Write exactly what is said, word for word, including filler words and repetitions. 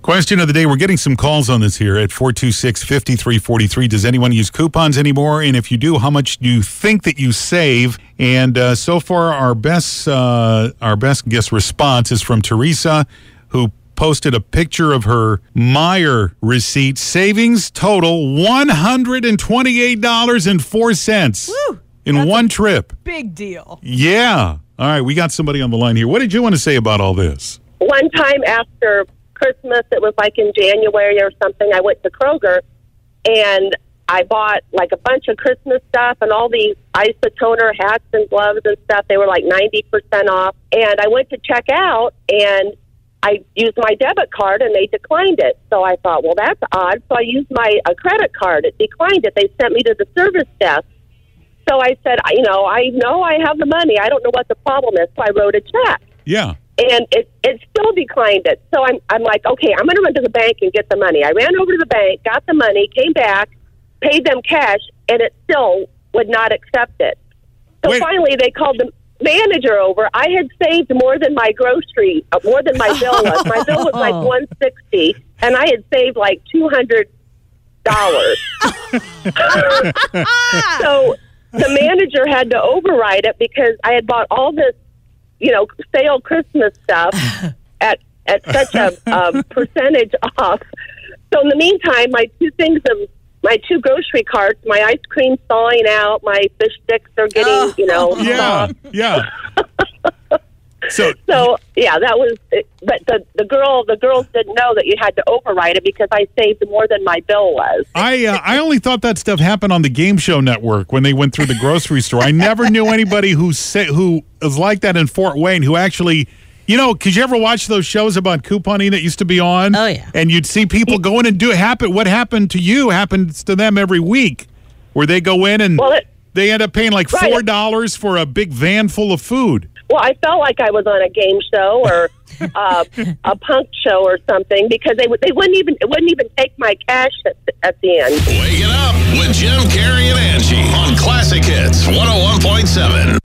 Question of the day. We're getting some calls on this here at four two six, five three four three. Does anyone use coupons anymore? And if you do, how much do you think that you save? And uh, so far, our best uh, our best guess response is from Teresa, who posted a picture of her Meijer receipt. Savings total one hundred twenty-eight dollars and four cents in That's one trip. Big deal. Yeah. All right, we got somebody on the line here. What did you want to say about all this? One time after Christmas, it was like in January or something, I went to Kroger and I bought like a bunch of Christmas stuff and all these isotoner hats and gloves and stuff. They were like ninety percent off. And I went to check out and I used my debit card and they declined it. So I thought, well, that's odd. So I used my a credit card. It declined it. They sent me to the service desk. So I said, you know, I know I have the money. I don't know what the problem is. So I wrote a check. Yeah. And it it still declined it. So I'm I'm like, okay, I'm going to run to the bank and get the money. I ran over to the bank, got the money, came back, paid them cash, and it still would not accept it. So Wait. finally they called the manager over. I had saved more than my grocery, uh, more than my bill was. My bill was like one hundred sixty dollars, and I had saved like two hundred dollars. So the manager had to override it because I had bought all this, you know, sale Christmas stuff at at such a um, percentage off. So in the meantime, my two things of my two grocery carts, my ice cream thawing out, my fish sticks are getting, Oh. you know, Yeah. soft. Yeah. So, So yeah, that was. But the the girl, the girls didn't know that you had to override it because I saved more than my bill was. I uh, I only thought that stuff happened on the Game Show Network when they went through the grocery store. I never knew anybody who say, who was like that in Fort Wayne who actually, you know, because you ever watch those shows about couponing that used to be on? Oh, yeah. And you'd see people go in and do it happen. What happened to you happens to them every week, where they go in and Well, it- they end up paying like Right. four dollars for a big van full of food. Well, I felt like I was on a game show or uh, a punk show or something because they would they wouldn't even it wouldn't even take my cash at, at the end. Wake it up with Jim, Carrie, and Angie on Classic Hits one oh one point seven.